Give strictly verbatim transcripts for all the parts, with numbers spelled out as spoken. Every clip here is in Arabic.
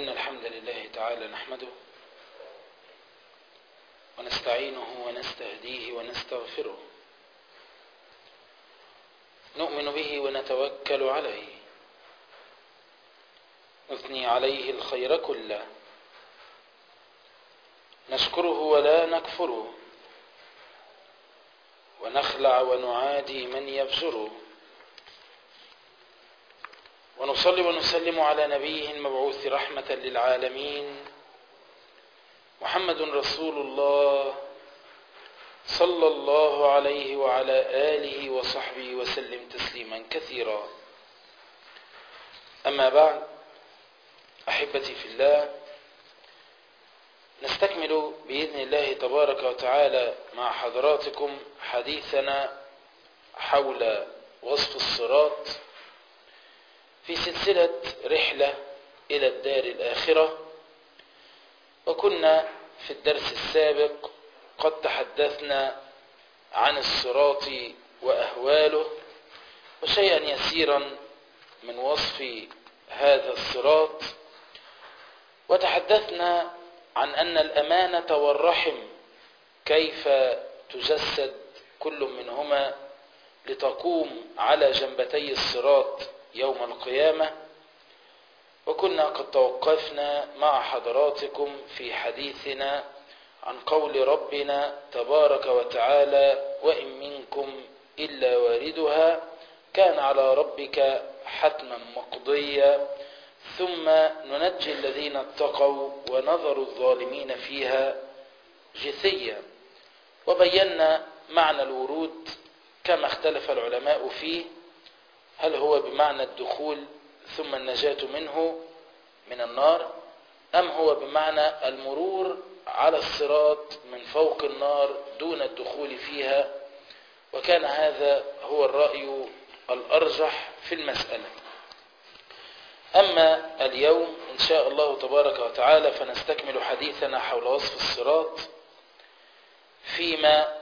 إن الحمد لله تعالى نحمده ونستعينه ونستهديه ونستغفره، نؤمن به ونتوكل عليه، نثني عليه الخير كله، نشكره ولا نكفره، ونخلع ونعادي من يفجره، ونصلي ونسلم على نبيه المبعوث رحمة للعالمين محمد رسول الله صلى الله عليه وعلى آله وصحبه وسلم تسليما كثيرا. أما بعد، أحبتي في الله، نستكمل بإذن الله تبارك وتعالى مع حضراتكم حديثنا حول وصف الصراط في سلسلة رحلة إلى الدار الآخرة. وكنا في الدرس السابق قد تحدثنا عن الصراط وأهواله وشيئا يسيرا من وصف هذا الصراط، وتحدثنا عن أن الأمانة والرحم كيف تجسد كل منهما لتقوم على جنبتي الصراط يوم القيامة. وكنا قد توقفنا مع حضراتكم في حديثنا عن قول ربنا تبارك وتعالى: وإن منكم إلا واردها كان على ربك حتما مقضيا ثم ننجي الذين اتقوا ونذر الظالمين فيها جثيا. وبينا معنى الورود كما اختلف العلماء فيه، هل هو بمعنى الدخول ثم النجاة منه من النار، أم هو بمعنى المرور على الصراط من فوق النار دون الدخول فيها. وكان هذا هو الرأي الأرجح في المسألة. أما اليوم إن شاء الله تبارك وتعالى فنستكمل حديثنا حول وصف الصراط، فيما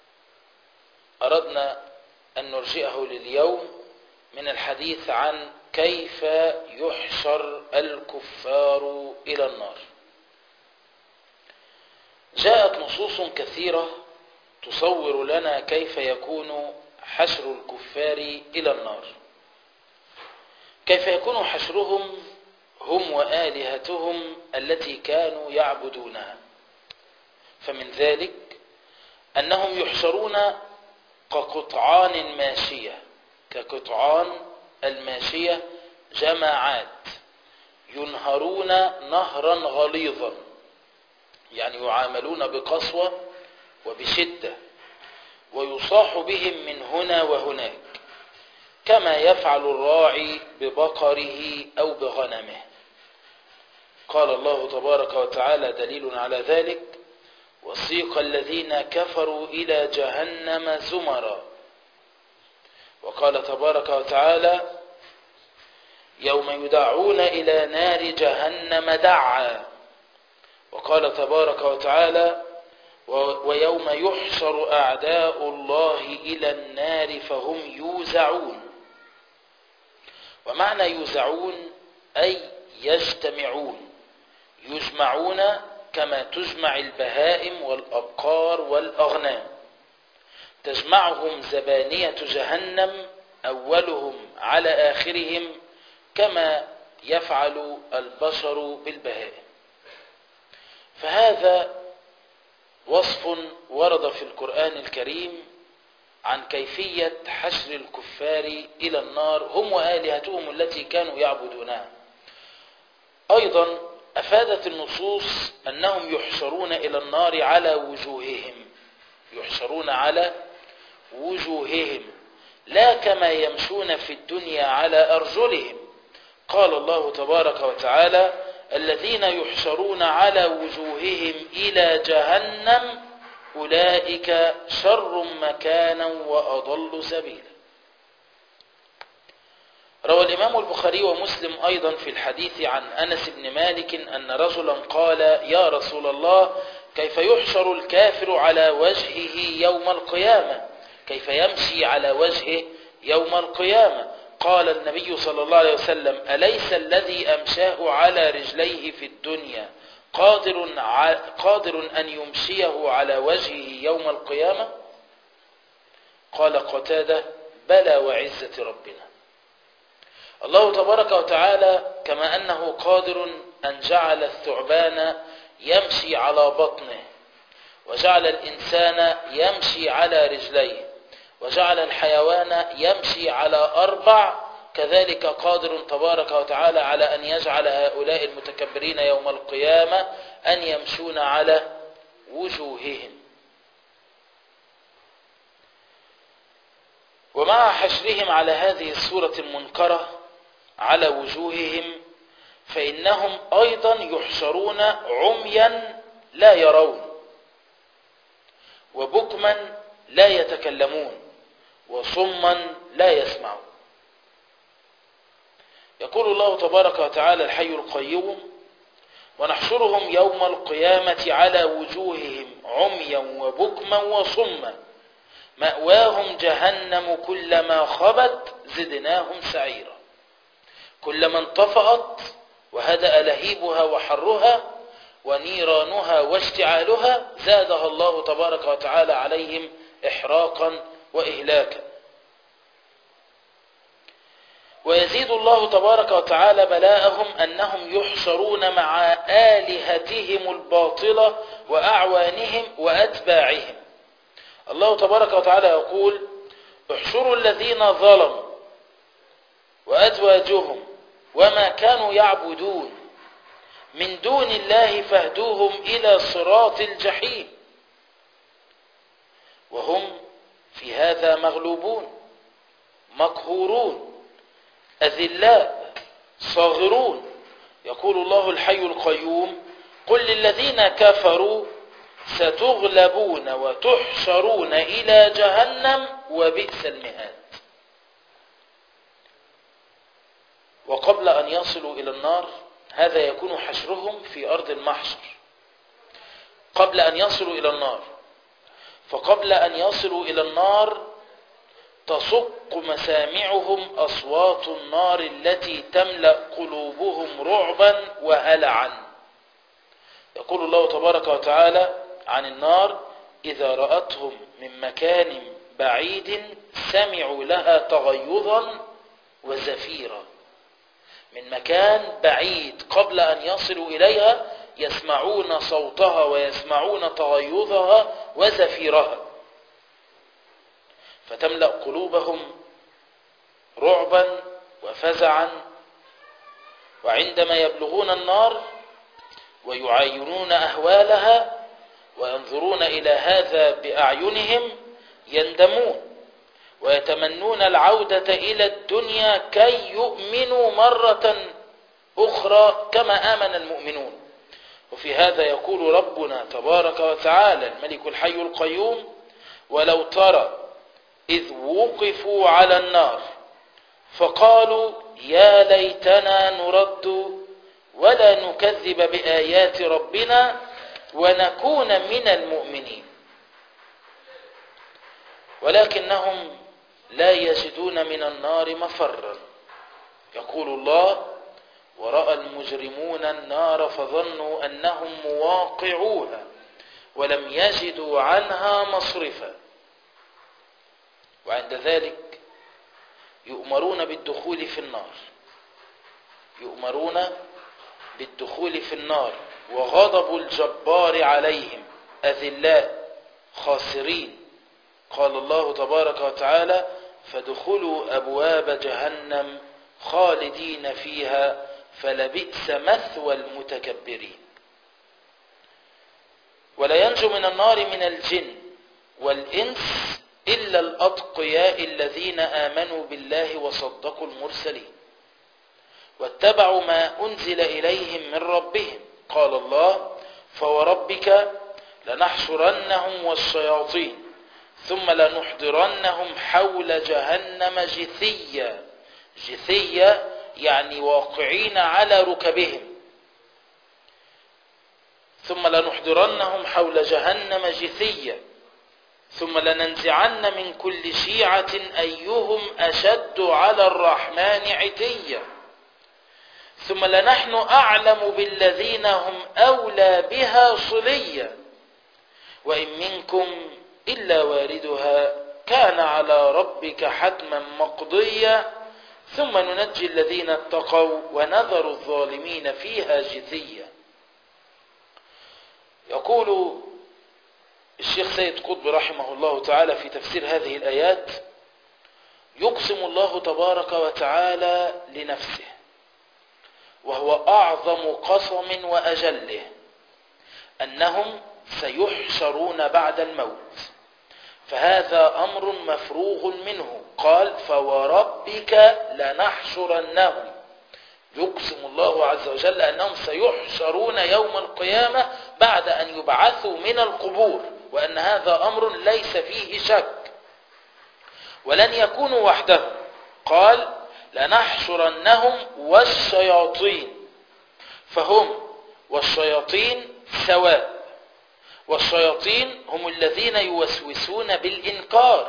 أردنا أن نرجئه لليوم من الحديث عن كيف يحشر الكفار إلى النار. جاءت نصوص كثيرة تصور لنا كيف يكون حشر الكفار إلى النار، كيف يكون حشرهم هم وآلهتهم التي كانوا يعبدونها. فمن ذلك أنهم يحشرون كقطعان ماشية، كقطعان الماشية جماعات ينهرون نهرا غليظا، يعني يعاملون بقسوة وبشدة، ويصاح بهم من هنا وهناك كما يفعل الراعي ببقره أو بغنمه. قال الله تبارك وتعالى دليل على ذلك: وسيق الذين كفروا إلى جهنم زمرا. وقال تبارك وتعالى: يوم يدعون إلى نار جهنم دعا. وقال تبارك وتعالى: ويوم يحشر أعداء الله إلى النار فهم يوزعون. ومعنى يوزعون أي يجتمعون، يجمعون كما تجمع البهائم والأبقار والأغنام، تجمعهم زبانية جهنم أولهم على آخرهم كما يفعل البشر بالبهائم. فهذا وصف ورد في القرآن الكريم عن كيفية حشر الكفار إلى النار هم وآلهتهم التي كانوا يعبدونها. أيضا أفادت النصوص أنهم يحشرون إلى النار على وجوههم، يحشرون على وجوههم لا كما يمشون في الدنيا على أرجلهم. قال الله تبارك وتعالى: الذين يحشرون على وجوههم إلى جهنم أولئك شر مكانا وأضل سبيلا. روى الإمام البخاري ومسلم أيضا في الحديث عن أنس بن مالك أن رجلا قال: يا رسول الله، كيف يحشر الكافر على وجهه يوم القيامة؟ كيف يمشي على وجهه يوم القيامة؟ قال النبي صلى الله عليه وسلم: أليس الذي أمشاه على رجليه في الدنيا قادر, قادر أن يمشيه على وجهه يوم القيامة؟ قال قتادة: بلى وعزة ربنا. الله تبارك وتعالى كما أنه قادر أن جعل الثعبان يمشي على بطنه، وجعل الإنسان يمشي على رجليه، وجعل الحيوان يمشي على أربع، كذلك قادر تبارك وتعالى على أن يجعل هؤلاء المتكبرين يوم القيامة أن يمشون على وجوههم. ومع حشرهم على هذه الصورة المنكرة على وجوههم، فإنهم أيضا يحشرون عميا لا يرون، وبكما لا يتكلمون، وصما لا يسمعون. يقول الله تبارك وتعالى الحي القيوم: ونحشرهم يوم القيامة على وجوههم عميا وبكما وصما مأواهم جهنم كلما خبت زدناهم سعيرا. كلما انطفأت وهدأ لهيبها وحرها ونيرانها واشتعالها زادها الله تبارك وتعالى عليهم إحراقا وإهلاكا. ويزيد الله تبارك وتعالى بلاءهم أنهم يحشرون مع آلهتهم الباطلة وأعوانهم وأتباعهم. الله تبارك وتعالى يقول: احشروا الذين ظلموا وأزواجهم وما كانوا يعبدون من دون الله فاهدوهم إلى صراط الجحيم. وهم في هذا مغلوبون مقهورون أذلاء صاغرون. يقول الله الحي القيوم: قل للذين كفروا ستغلبون وتحشرون إلى جهنم وبئس المهاد. وقبل أن يصلوا إلى النار، هذا يكون حشرهم في أرض المحشر قبل أن يصلوا إلى النار. فقبل أن يصلوا إلى النار تصق مسامعهم أصوات النار التي تملأ قلوبهم رعبا وهلعا. يقول الله تبارك وتعالى عن النار: إذا رأتهم من مكان بعيد سمعوا لها تغيظا وزفيرا. من مكان بعيد قبل أن يصلوا إليها يسمعون صوتها ويسمعون تغيظها وزفيرها، فتملأ قلوبهم رعبا وفزعا. وعندما يبلغون النار ويعاينون أهوالها وينظرون إلى هذا بأعينهم يندمون ويتمنون العودة إلى الدنيا كي يؤمنوا مرة أخرى كما آمن المؤمنون. وفي هذا يقول ربنا تبارك وتعالى الملك الحي القيوم: ولو ترى إذ وقفوا على النار فقالوا يا ليتنا نرد ولا نكذب بآيات ربنا ونكون من المؤمنين. ولكنهم لا يجدون من النار مفرا. يقول الله: ورأى المجرمون النار فظنوا أنهم مواقعوها ولم يجدوا عنها مصرفا. وعند ذلك يؤمرون بالدخول في النار يؤمرون بالدخول في النار وغضب الجبار عليهم أذلاء خاسرين. قال الله تبارك وتعالى: فادخلوا أبواب جهنم خالدين فيها فلبئس مثوى المتكبرين. ولا ينجو من النار من الجن والإنس إلا الأتقياء الذين آمنوا بالله وصدقوا المرسلين واتبعوا ما أنزل إليهم من ربهم. قال الله: فوربك لنحشرنهم والشياطين ثم لنحضرنهم حول جهنم جثيا. جثيا يعني واقعين على ركبهم. ثم لنحضرنهم حول جهنم جثيا ثم لننزعن من كل شيعة أيهم أشد على الرحمن عتيا ثم لنحن أعلم بالذين هم أولى بها صليا وإن منكم إلا واردها كان على ربك حتما مقضيا ثم ننجي الذين اتقوا ونذر الظالمين فيها جثيا. يقول الشيخ سيد قطب رحمه الله تعالى في تفسير هذه الآيات: يقسم الله تبارك وتعالى لنفسه وهو أعظم قسم وأجله أنهم سيحشرون بعد الموت، فهذا أمر مفروغ منه. قال: فوربك لنحشرنهم. يقسم الله عز وجل أنهم سيحشرون يوم القيامة بعد أن يبعثوا من القبور، وأن هذا أمر ليس فيه شك، ولن يكونوا وحدهم. قال: لنحشرنهم والشياطين، فهم والشياطين سواء، والشياطين هم الذين يوسوسون بالإنكار،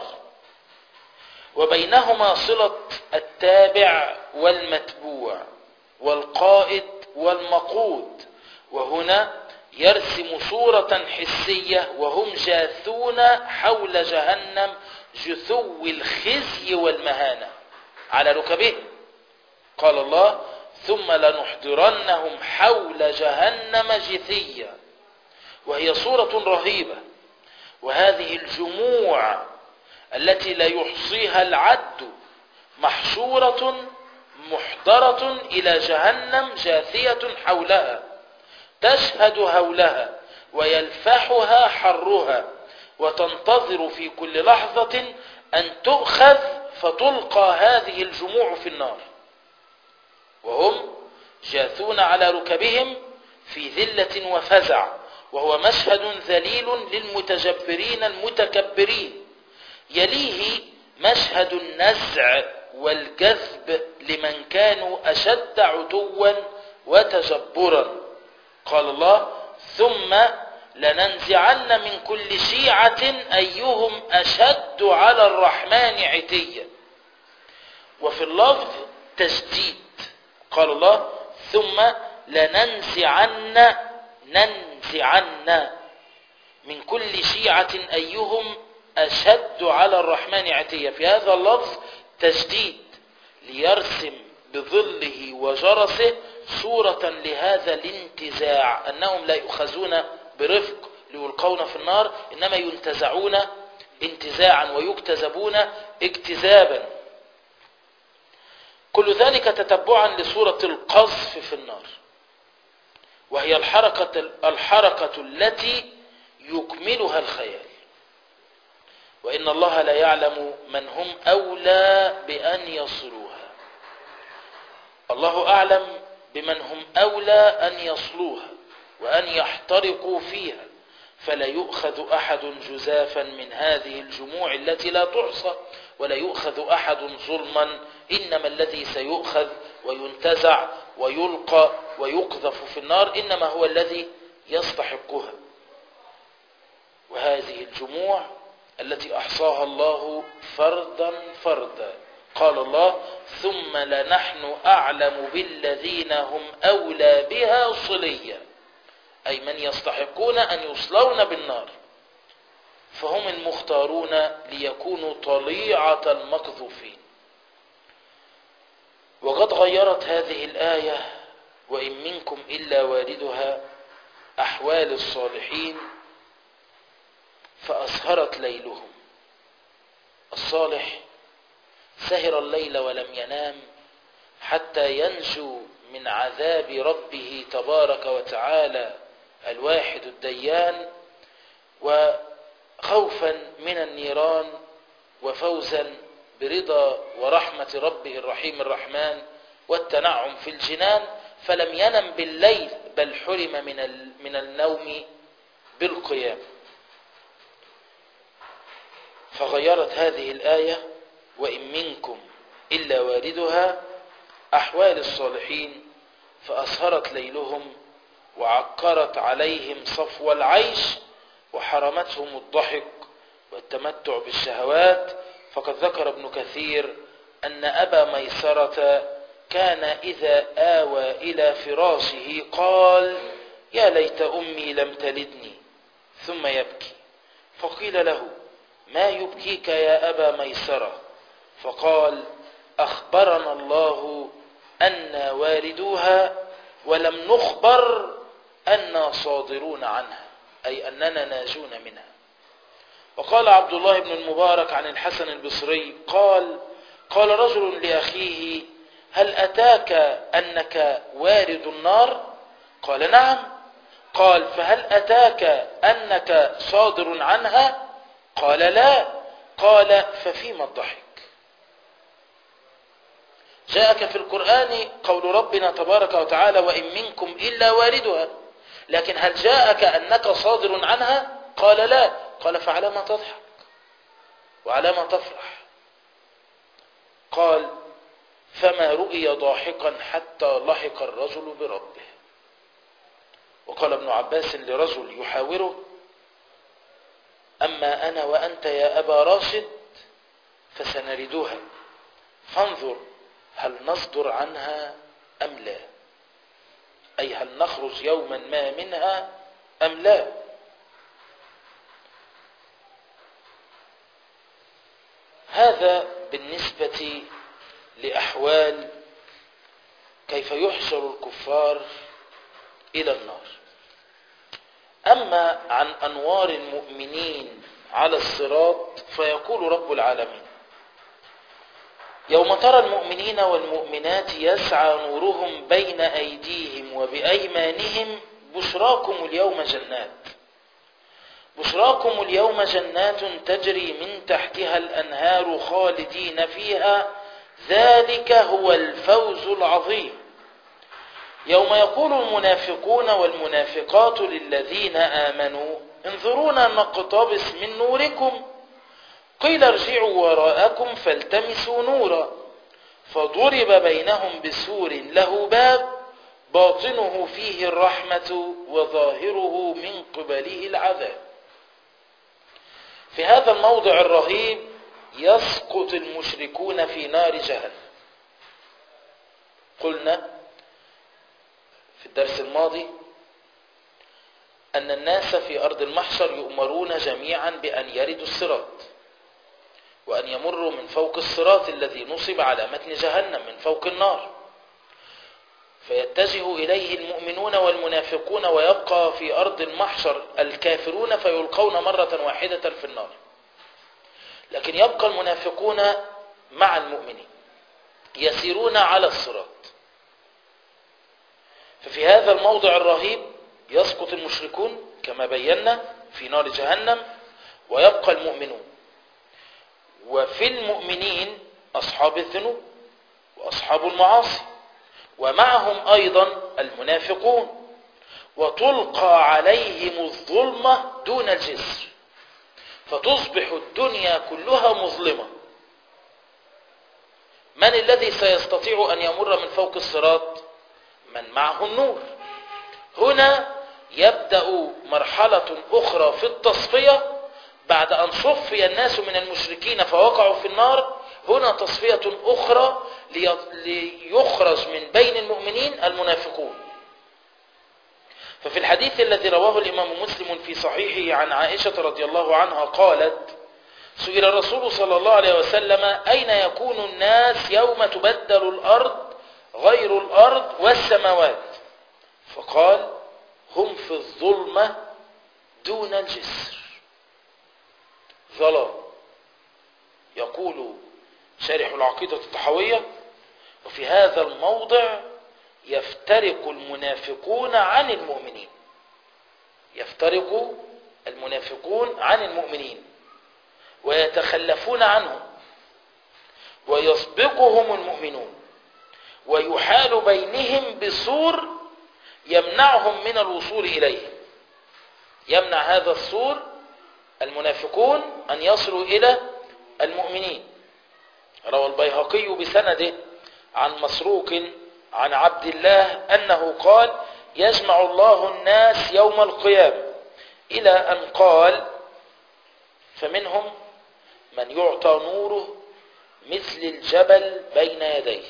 وبينهما صلة التابع والمتبوع والقائد والمقود. وهنا يرسم صورة حسية وهم جاثون حول جهنم جثو الخزي والمهانة على ركبهم. قال الله: ثم لنحضرنهم حول جهنم جثيا، وهي صورة رهيبة. وهذه الجموع التي لا يحصيها العد محشورة محضرة إلى جهنم جاثية حولها، تشهد هولها ويلفحها حرها، وتنتظر في كل لحظة أن تؤخذ فتلقى هذه الجموع في النار، وهم جاثون على ركبهم في ذلة وفزع، وهو مشهد ذليل للمتجبرين المتكبرين. يليه مشهد النزع والجذب لمن كانوا أشد عتوا وتجبرا. قال الله: ثم لننزعن من كل شيعة أيهم أشد على الرحمن عتيا. وفي اللفظ تشديد. قال الله: ثم لننزعن ننزعن من كل شيعة أيهم أشد على الرحمن عتيا. في هذا اللفظ تشديد ليرسم بظله وجرسه صورة لهذا الانتزاع، أنهم لا يؤخذون برفق ليلقون في النار، إنما ينتزعون انتزاعا ويكتذبون اكتذابا. كل ذلك تتبعا لصورة القذف في النار، وهي الحركة, الحركة التي يكملها الخيال. وإن الله لا يعلم من هم أولى بأن يصلوها. الله أعلم بمن هم أولى أن يصلوها وأن يحترقوا فيها، فلا يؤخذ أحد جزافا من هذه الجموع التي لا تحصى، ولا يؤخذ أحد ظلما، إنما الذي سيؤخذ وينتزع ويلقى ويقذف في النار إنما هو الذي يستحقها. وهذه الجموع التي أحصاها الله فردا فردا. قال الله: ثم لنحن أعلم بالذين هم أولى بها صليا، أي من يستحقون أن يصلون بالنار، فهم المختارون ليكونوا طليعة المقذوفين. وقد غيرت هذه الآية وإن منكم إلا واردها أحوال الصالحين فأسهرت ليلهم. الصالح سهر الليل ولم ينام حتى ينجو من عذاب ربه تبارك وتعالى الواحد الديان، وخوفا من النيران، وفوزا برضا ورحمة ربه الرحيم الرحمن والتنعم في الجنان. فلم ينم بالليل بل حرم من من النوم بالقيام. فغيرت هذه الآية وإن منكم إلا واردها أحوال الصالحين فأسهرت ليلهم وعكرت عليهم صفو العيش وحرمتهم الضحك والتمتع بالشهوات، فقد ذكر ابن كثير أن أبا ميسرة كان إذا آوى إلى فراشه قال: يا ليت أمي لم تلدني، ثم يبكي. فقيل له: ما يبكيك يا أبا ميسرة؟ فقال: أخبرنا الله أنا واردوها ولم نخبر أنا صادرون عنها، أي أننا ناجون منها. وقال عبد الله بن المبارك عن الحسن البصري قال: قال رجل لأخيه: هل أتاك أنك وارد النار؟ قال: نعم. قال: فهل أتاك أنك صادر عنها؟ قال: لا. قال: ففيما الضحك؟ جاءك في القرآن قول ربنا تبارك وتعالى: وإن منكم إلا واردها، لكن هل جاءك أنك صادر عنها؟ قال: لا. قال: فعلى ما تضحك وعلى ما تفرح؟ قال: فما رؤي ضاحكا حتى لحق الرجل بربه. وقال ابن عباس لرجل يحاوره: أما أنا وأنت يا أبا راشد فسنردها، فانظر هل نصدر عنها أم لا، أي هل نخرج يوما ما منها أم لا. هذا بالنسبة لأحوال كيف يحشر الكفار إلى النار. أما عن أنوار المؤمنين على الصراط فيقول رب العالمين: يوم ترى المؤمنين والمؤمنات يسعى نورهم بين أيديهم وبأيمانهم بشراكم اليوم جنات بشراكم اليوم جنات تجري من تحتها الأنهار خالدين فيها، ذلك هو الفوز العظيم. يوم يقول المنافقون والمنافقات للذين آمنوا انظرونا نقتبس من نوركم، قيل ارجعوا وراءكم فالتمسوا نورا، فضرب بينهم بسور له باب باطنه فيه الرحمة وظاهره من قبله العذاب. في هذا الموضع الرهيب يسقط المشركون في نار جهنم. قلنا في الدرس الماضي أن الناس في أرض المحشر يؤمرون جميعا بأن يردوا الصراط وأن يمروا من فوق الصراط الذي نصب على متن جهنم من فوق النار، فيتجه إليه المؤمنون والمنافقون، ويبقى في أرض المحشر الكافرون فيلقون مرة واحدة في النار، لكن يبقى المنافقون مع المؤمنين يسيرون على الصراط. ففي هذا الموضع الرهيب يسقط المشركون كما بينا في نار جهنم، ويبقى المؤمنون. وفي المؤمنين أصحاب الذنوب وأصحاب المعاصي، ومعهم أيضا المنافقون، وتلقى عليهم الظلمة دون الجسر، فتصبح الدنيا كلها مظلمة. من الذي سيستطيع أن يمر من فوق الصراط؟ من معه النور. هنا يبدأ مرحلة أخرى في التصفية بعد أن صفي الناس من المشركين فوقعوا في النار. هنا تصفية أخرى ليخرج من بين المؤمنين المنافقون. ففي الحديث الذي رواه الإمام مسلم في صحيحه عن عائشة رضي الله عنها قالت: سئل الرسول صلى الله عليه وسلم: أين يكون الناس يوم تبدل الأرض غير الأرض والسماوات؟ فقال: هم في الظلمة دون الجسر. ظلام. يقول شارح العقيدة الطحاوية: وفي هذا الموضع يفترق المنافقون عن المؤمنين يفترق المنافقون عن المؤمنين ويتخلفون عنهم، ويسبقهم المؤمنون، ويحال بينهم بسور يمنعهم من الوصول إليه. يمنع هذا السور المنافقون أن يصلوا إلى المؤمنين. روى البيهقي بسنده عن مسروق عن عبد الله أنه قال: يجمع الله الناس يوم القيامة، إلى أن قال: فمنهم من يعطى نوره مثل الجبل بين يديه،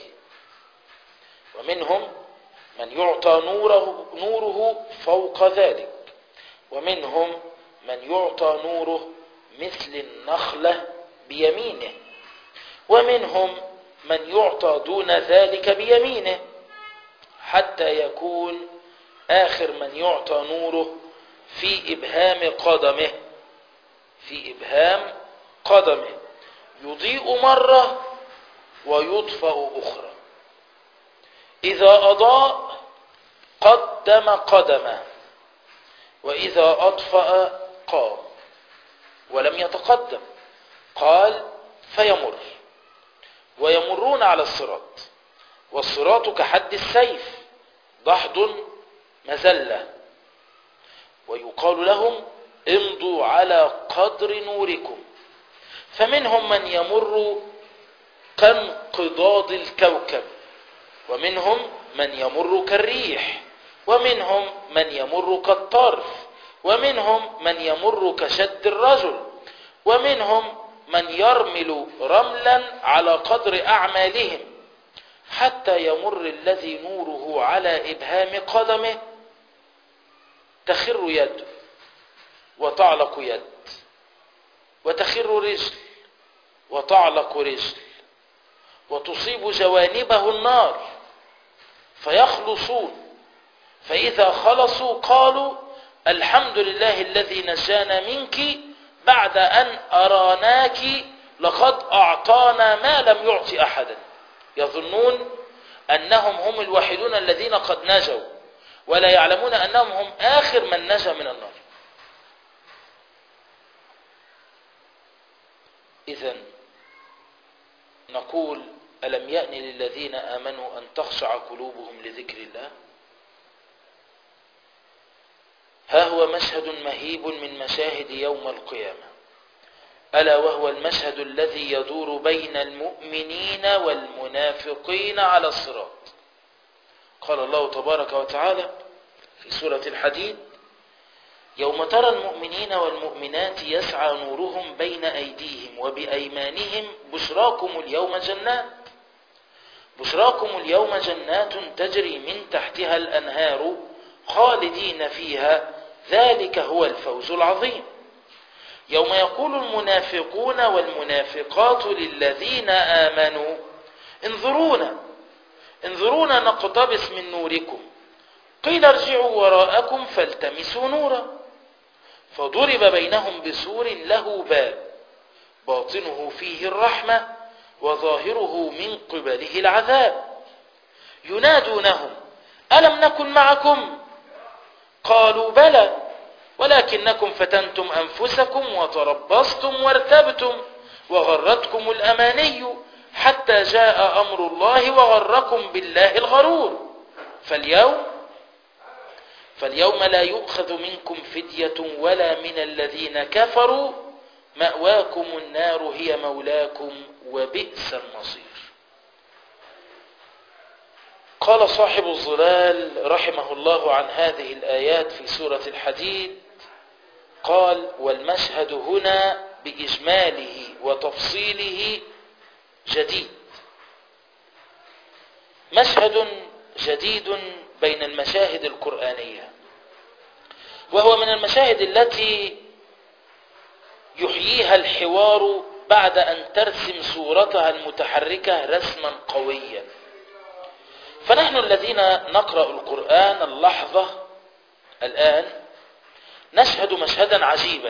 ومنهم من يعطى نوره, نوره فوق ذلك، ومنهم من يعطى نوره مثل النخلة بيمينه، ومنهم من يعطى دون ذلك بيمينه، حتى يكون آخر من يعطى نوره في إبهام قدمه في إبهام قدمه يضيء مرة ويطفأ أخرى. إذا أضاء قدم قدمه، وإذا أطفأ قام ولم يتقدم. قال فيمر، ويمرون على الصراط، والصراط كحد السيف ضحض مزلة، ويقال لهم امضوا على قدر نوركم، فمنهم من يمر كانقضاض الكوكب، ومنهم من يمر كالريح، ومنهم من يمر كالطرف، ومنهم من يمر كشد الرجل، ومنهم من يرمل رملا على قدر أعمالهم، حتى يمر الذي نوره على إبهام قدمه تخر يده وتعلق يد، وتخر رجل وتعلق رجل، وتصيب جوانبه النار فيخلصون، فإذا خلصوا قالوا الحمد لله الذي نجانا منك بعد أن أراناك لقد أعطانا ما لم يعط أحدا. يظنون أنهم هم الوحيدون الذين قد نجوا، ولا يعلمون أنهم هم آخر من نجا من النار. إذن نقول ألم يأن للذين آمنوا أن تخشع قلوبهم لذكر الله؟ ها هو مشهد مهيب من مشاهد يوم القيامة، ألا وهو المشهد الذي يدور بين المؤمنين والمنافقين على الصراط. قال الله تبارك وتعالى في سورة الحديد: يوم ترى المؤمنين والمؤمنات يسعى نورهم بين أيديهم وبأيمانهم بشراكم اليوم جنات بشراكم اليوم جنات تجري من تحتها الأنهار خالدين فيها ذلك هو الفوز العظيم. يوم يقول المنافقون والمنافقات للذين آمنوا انظرونا انظرونا نقتبس من نوركم، قيل ارجعوا وراءكم فالتمسوا نورا، فضرب بينهم بسور له باب باطنه فيه الرحمة وظاهره من قبله العذاب، ينادونهم ألم نكن معكم؟ قالوا بلى ولكنكم فتنتم أنفسكم وتربصتم وارتبتم وغرتكم الأماني حتى جاء أمر الله وغركم بالله الغرور، فاليوم فاليوم لا يؤخذ منكم فدية ولا من الذين كفروا، مأواكم النار هي مولاكم وبئس المصير. قال صاحب الظلال رحمه الله عن هذه الآيات في سورة الحديد، قال: والمشهد هنا بإجماله وتفصيله جديد، مشهد جديد بين المشاهد القرآنية، وهو من المشاهد التي يحييها الحوار بعد أن ترسم صورتها المتحركة رسما قويا. فنحن الذين نقرأ القرآن اللحظة الآن نشهد مشهدا عجيبا.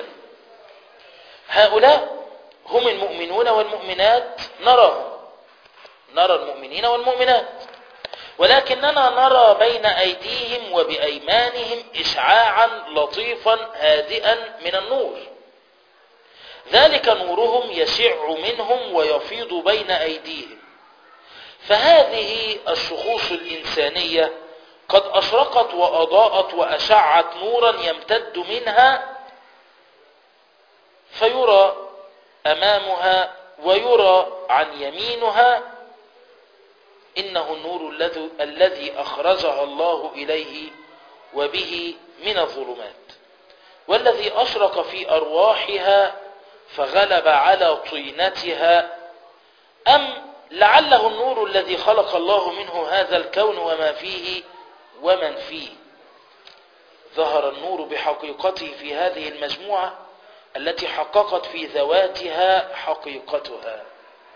هؤلاء هم المؤمنون والمؤمنات، نراهم نرى المؤمنين والمؤمنات، ولكننا نرى بين أيديهم وبأيمانهم إشعاعا لطيفا هادئا من النور، ذلك نورهم يشع منهم ويفيض بين أيديهم. فهذه الشخوص الإنسانية قد أشرقت وأضاءت وأشعت نورا يمتد منها فيرى أمامها ويرى عن يمينها، إنه النور الذي أخرجها الله إليه وبه من الظلمات، والذي أشرق في أرواحها فغلب على طينتها، أم لعله النور الذي خلق الله منه هذا الكون وما فيه ومن فيه. ظهر النور بحقيقته في هذه المجموعة التي حققت في ذواتها حقيقتها،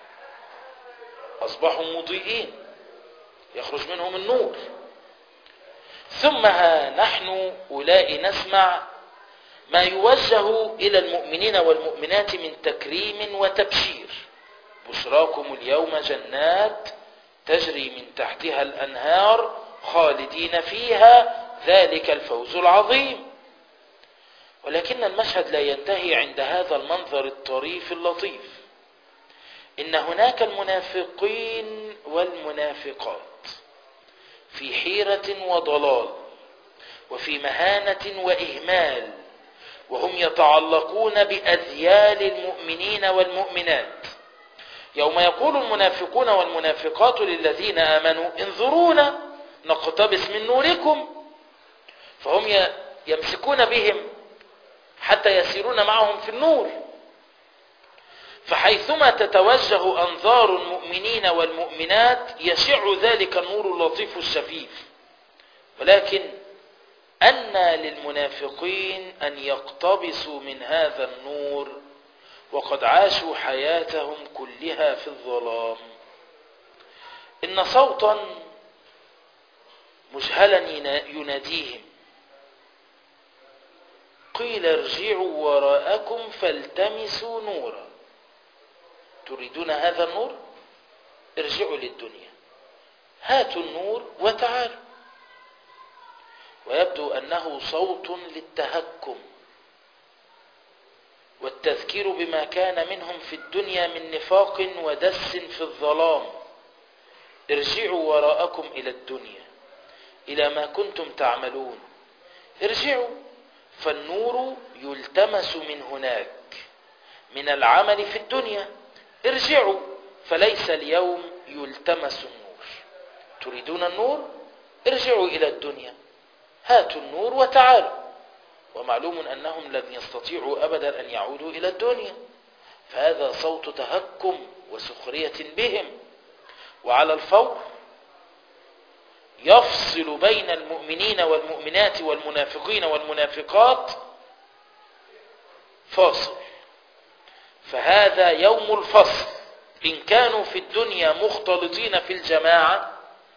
أصبحوا مضيئين يخرج منهم النور. ثم ها نحن أولئك نسمع ما يوجه إلى المؤمنين والمؤمنات من تكريم وتبشير: بشراكم اليوم جنات تجري من تحتها الأنهار خالدين فيها ذلك الفوز العظيم. ولكن المشهد لا ينتهي عند هذا المنظر الطريف اللطيف. إن هناك المنافقين والمنافقات في حيرة وضلال وفي مهانة وإهمال، وهم يتعلقون بأذيال المؤمنين والمؤمنات. يوم يقول المنافقون والمنافقات للذين آمنوا انظرونا نقتبس من نوركم، فهم يمسكون بهم حتى يسيرون معهم في النور. فحيثما تتوجه أنظار المؤمنين والمؤمنات يشع ذلك النور اللطيف الشفيف. ولكن أن للمنافقين أن يقتبسوا من هذا النور وقد عاشوا حياتهم كلها في الظلام. إن صوتا مجهلا يناديهم: قيل ارجعوا وراءكم فالتمسوا نورا. تريدون هذا النور؟ ارجعوا للدنيا، هاتوا النور وتعالوا. ويبدو أنه صوت للتهكم والتذكير بما كان منهم في الدنيا من نفاق ودس في الظلام. ارجعوا وراءكم إلى الدنيا، إلى ما كنتم تعملون. ارجعوا، فالنور يلتمس من هناك من العمل في الدنيا. ارجعوا، فليس اليوم يلتمس النور. تريدون النور؟ ارجعوا إلى الدنيا، هاتوا النور وتعالوا. ومعلوم أنهم لن يستطيعوا أبدا أن يعودوا إلى الدنيا، فهذا صوت تهكم وسخرية بهم. وعلى الفور يفصل بين المؤمنين والمؤمنات والمنافقين والمنافقات فاصل، فهذا يوم الفصل. إن كانوا في الدنيا مختلطين في الجماعة،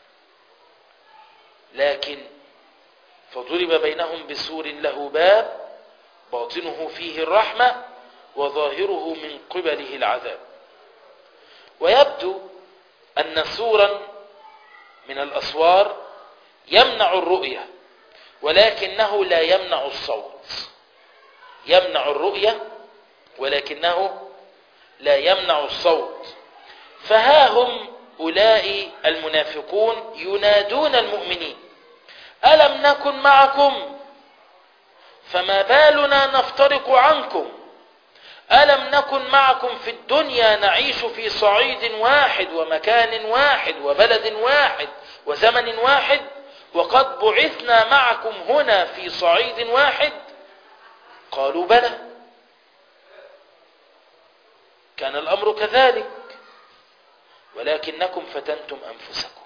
لكن فضرب بينهم بسور له باب باطنه فيه الرحمة وظاهره من قبله العذاب. ويبدو أن سورا من الأسوار يمنع الرؤية، ولكنه لا يمنع الصوت. يمنع الرؤية ولكنه لا يمنع الصوت. فها هم أولئك المنافقون ينادون المؤمنين: ألم نكن معكم فما بالنا نفترق عنكم؟ ألم نكن معكم في الدنيا نعيش في صعيد واحد ومكان واحد وبلد واحد وزمن واحد، وقد بعثنا معكم هنا في صعيد واحد؟ قالوا بلى، كان الأمر كذلك، ولكنكم فتنتم أنفسكم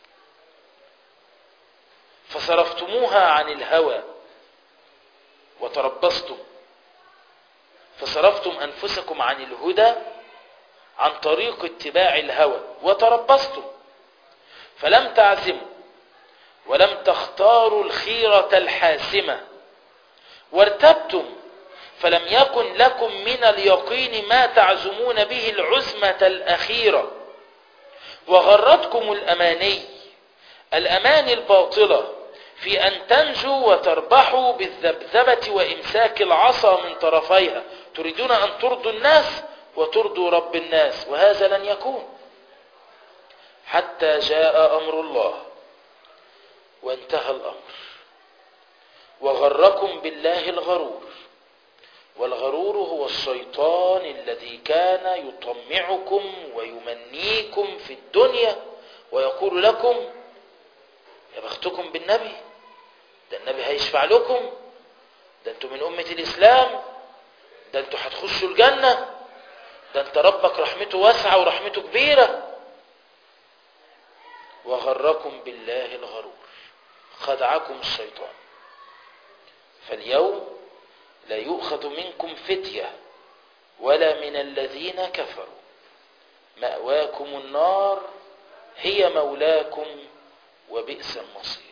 فصرفتموها عن الهوى وتربصتم، فصرفتم أنفسكم عن الهدى عن طريق اتباع الهوى وتربصتم، فلم تعزموا ولم تختاروا الخيرة الحاسمة، وارتبتم فلم يكن لكم من اليقين ما تعزمون به العزمة الأخيرة، وغرتكم الأماني الأماني الباطلة في أن تنجوا وتربحوا بالذبذبة وإمساك العصا من طرفيها. تريدون أن ترضوا الناس وترضوا رب الناس، وهذا لن يكون حتى جاء أمر الله وانتهى الأمر، وغركم بالله الغرور. والغرور هو الشيطان الذي كان يطمعكم ويمنيكم في الدنيا ويقول لكم: يا بختكم بالنبي، ده النبي هيشفع لكم، ده انتم من أمة الإسلام، ده انتوا هتخشوا الجنة، ده انت ربك رحمته واسعة ورحمته كبيرة. وغركم بالله الغرور، خدعكم الشيطان. فاليوم لا يؤخذ منكم فدية ولا من الذين كفروا، مأواكم النار هي مولاكم وبئس المصير.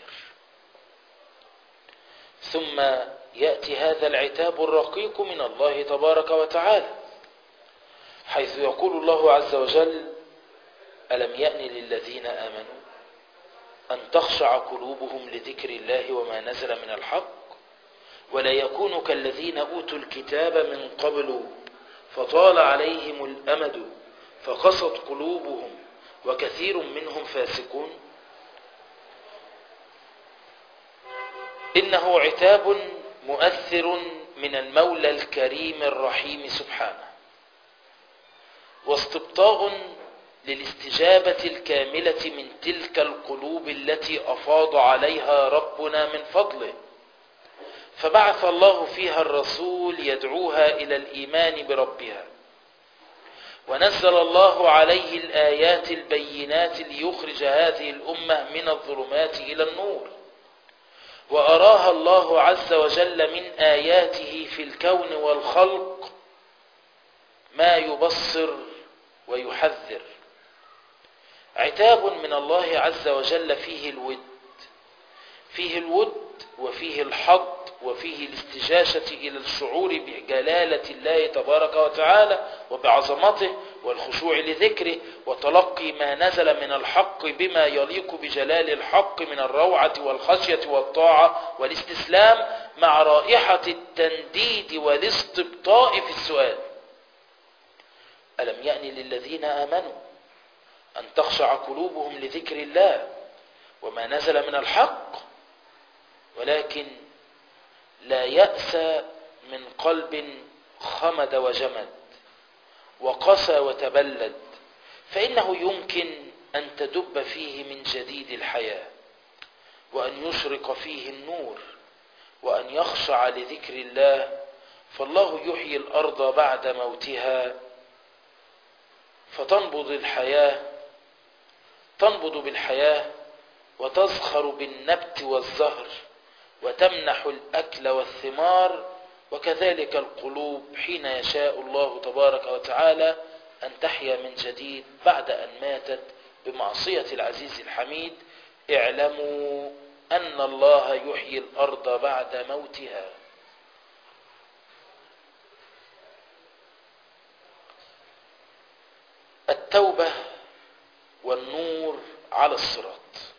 ثم يأتي هذا العتاب الرقيق من الله تبارك وتعالى، حيث يقول الله عز وجل: ألم يأن للذين آمنوا أن تخشع قلوبهم لذكر الله وما نزل من الحق ولا يكونوا كالذين أوتوا الكتاب من قبل فطال عليهم الأمد فقست قلوبهم وكثير منهم فاسقون. إنه عتاب مؤثر من المولى الكريم الرحيم سبحانه، واستبطاء للاستجابة الكاملة من تلك القلوب التي أفاض عليها ربنا من فضله، فبعث الله فيها الرسول يدعوها إلى الإيمان بربها، ونزل الله عليه الآيات البينات ليخرج هذه الأمة من الظلمات إلى النور، وأراها الله عز وجل من آياته في الكون والخلق ما يبصر ويحذر. عتاب من الله عز وجل فيه الود، فيه الود وفيه الحظ وفيه الاستجاشة إلى الشعور بجلالة الله تبارك وتعالى وبعظمته والخشوع لذكره وتلقي ما نزل من الحق بما يليق بجلال الحق من الروعة والخشية والطاعة والاستسلام، مع رائحة التنديد والاستبطاء في السؤال: ألم يأن للذين آمنوا أن تخشع قلوبهم لذكر الله وما نزل من الحق؟ ولكن لا يأس من قلب خمد وجمد وقسى وتبلد، فإنه يمكن أن تدب فيه من جديد الحياة، وأن يشرق فيه النور، وأن يخشع لذكر الله. فالله يحيي الأرض بعد موتها فتنبض الحياة تنبض بالحياة وتزخر بالنبت والزهر وتمنح الأكل والثمار. وكذلك القلوب حين يشاء الله تبارك وتعالى أن تحيا من جديد بعد أن ماتت بمعصية العزيز الحميد. اعلموا أن الله يحيي الأرض بعد موتها. التوبة والنور على الصراط.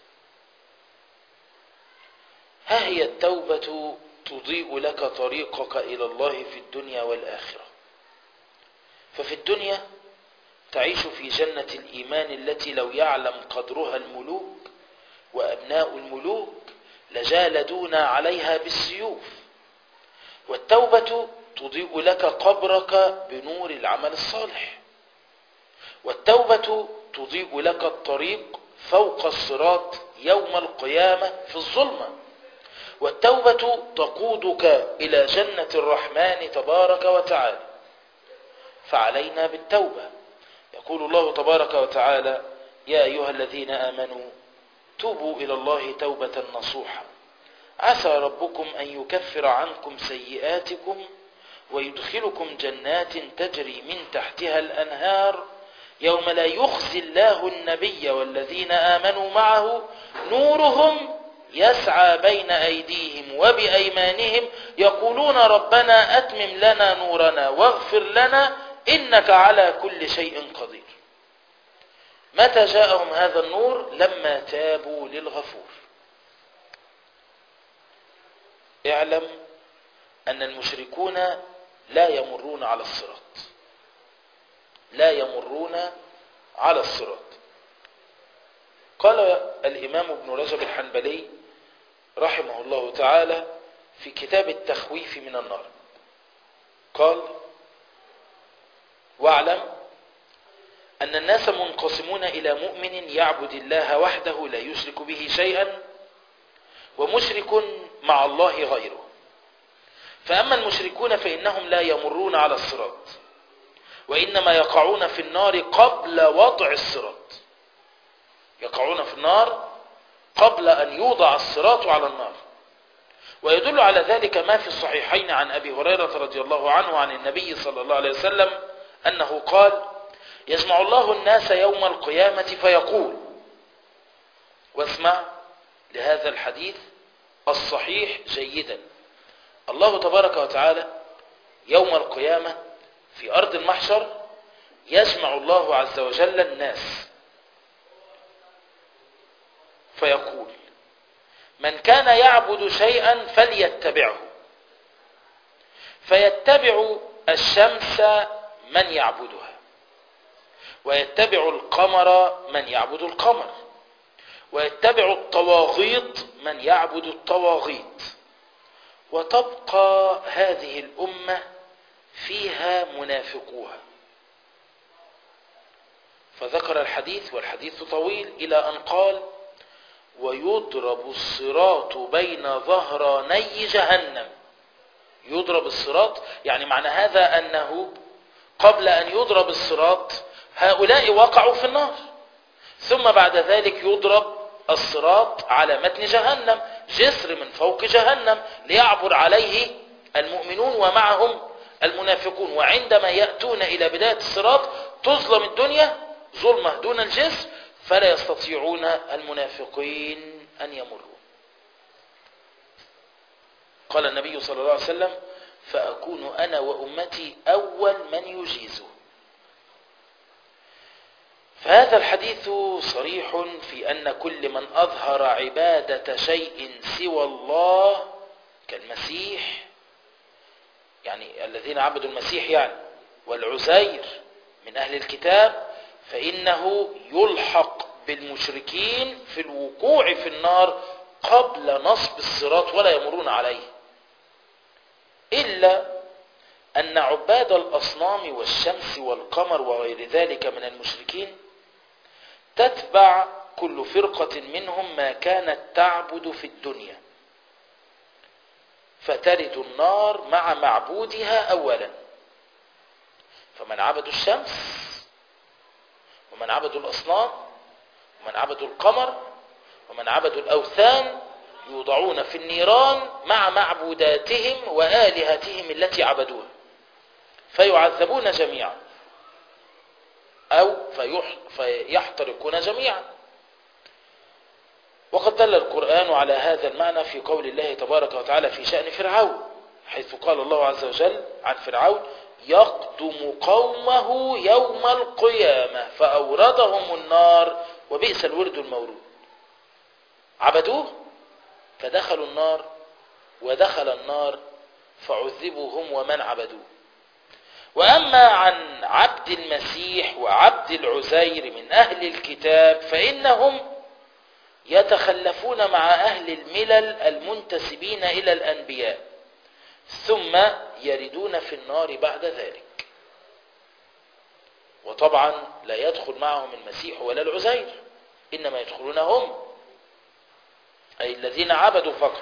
ها هي التوبة تضيء لك طريقك إلى الله في الدنيا والآخرة. ففي الدنيا تعيش في جنة الإيمان التي لو يعلم قدرها الملوك وأبناء الملوك لجالدونا عليها بالسيوف. والتوبة تضيء لك قبرك بنور العمل الصالح، والتوبة تضيء لك الطريق فوق الصراط يوم القيامة في الظلمة، والتوبة تقودك إلى جنة الرحمن تبارك وتعالى. فعلينا بالتوبة. يقول الله تبارك وتعالى: يا أيها الذين آمنوا توبوا إلى الله توبة نصوحا عسى ربكم أن يكفر عنكم سيئاتكم ويدخلكم جنات تجري من تحتها الأنهار يوم لا يخزي الله النبي والذين آمنوا معه نورهم يسعى بين أيديهم وبأيمانهم يقولون ربنا أتمم لنا نورنا واغفر لنا إنك على كل شيء قدير. متى جاءهم هذا النور؟ لما تابوا للغفور. اعلم أن المشركون لا يمرون على الصراط، لا يمرون على الصراط. قال الإمام ابن رجب الحنبلي رحمه الله تعالى في كتاب التخويف من النار، قال: واعلم أن الناس منقسمون إلى مؤمن يعبد الله وحده لا يشرك به شيئا، ومشرك مع الله غيره. فأما المشركون فإنهم لا يمرون على الصراط، وإنما يقعون في النار قبل وضع الصراط، يقعون في النار قبل أن يوضع الصراط على النار. ويدل على ذلك ما في الصحيحين عن أبي هريرة رضي الله عنه عن النبي صلى الله عليه وسلم أنه قال: يجمع الله الناس يوم القيامة فيقول، واسمع لهذا الحديث الصحيح جيدا، الله تبارك وتعالى يوم القيامة في أرض المحشر يجمع الله عز وجل الناس فيقول: من كان يعبد شيئا فليتبعه، فيتبع الشمس من يعبدها، ويتبع القمر من يعبد القمر، ويتبع الطواغيت من يعبد الطواغيت، وتبقى هذه الأمة فيها منافقوها. فذكر الحديث، والحديث طويل، إلى أن قال: ويضرب الصراط بين ظهراني جهنم. يضرب الصراط يعني معنى هذا أنه قبل أن يضرب الصراط هؤلاء وقعوا في النار، ثم بعد ذلك يضرب الصراط على متن جهنم، جسر من فوق جهنم، ليعبر عليه المؤمنون ومعهم المنافقون. وعندما يأتون إلى بداية الصراط تظلم الدنيا ظلمة دون الجسر، فلا يستطيعون المنافقين أن يمروا. قال النبي صلى الله عليه وسلم: فأكون أنا وأمتي أول من يجيزه. فهذا الحديث صريح في أن كل من أظهر عبادة شيء سوى الله كالمسيح، يعني الذين عبدوا المسيح يعني والعزير من أهل الكتاب، فإنه يلحق بالمشركين في الوقوع في النار قبل نصب الصراط ولا يمرون عليه، إلا أن عباد الأصنام والشمس والقمر وغير ذلك من المشركين تتبع كل فرقة منهم ما كانت تعبد في الدنيا، فترد النار مع معبودها أولا. فمن عبدوا الشمس ومن عبدوا الأصنام ومن عبدوا القمر ومن عبدوا الأوثان يوضعون في النيران مع معبوداتهم وآلهتهم التي عبدوها، فيعذبون جميعا أو فيحترقون جميعا. وقد دل القرآن على هذا المعنى في قول الله تبارك وتعالى في شأن فرعون، حيث قال الله عز وجل عن فرعون: يقدم قومه يوم القيامة فأوردهم النار وبئس الورد المورود. عبدوه فدخلوا النار، ودخل النار فعذبوا هم ومن عبدوه. وأما عن عبد المسيح وعبد العزير من أهل الكتاب فإنهم يتخلفون مع أهل الملل المنتسبين إلى الأنبياء، ثم يردون في النار بعد ذلك. وطبعا لا يدخل معهم المسيح ولا العزير، إنما يدخلون هم، أي الذين عبدوا فقط.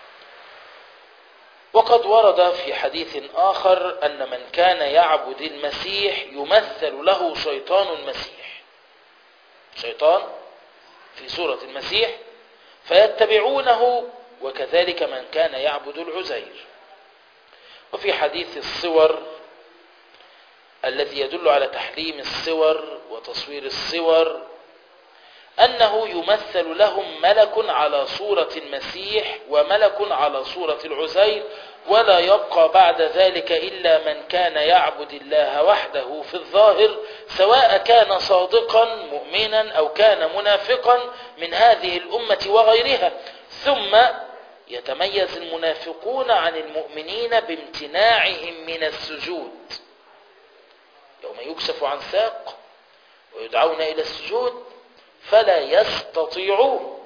وقد ورد في حديث آخر أن من كان يعبد المسيح يمثل له شيطان المسيح، شيطان في سورة المسيح، فيتبعونه، وكذلك من كان يعبد العزير. وفي حديث الصور الذي يدل على تحريم الصور وتصوير الصور أنه يمثل لهم ملك على صورة المسيح وملك على صورة العزير، ولا يبقى بعد ذلك إلا من كان يعبد الله وحده في الظاهر، سواء كان صادقا مؤمنا أو كان منافقا من هذه الأمة وغيرها. ثم يتميز المنافقون عن المؤمنين بامتناعهم من السجود، يوم يكشف عن ساق ويدعون إلى السجود فلا يستطيعون.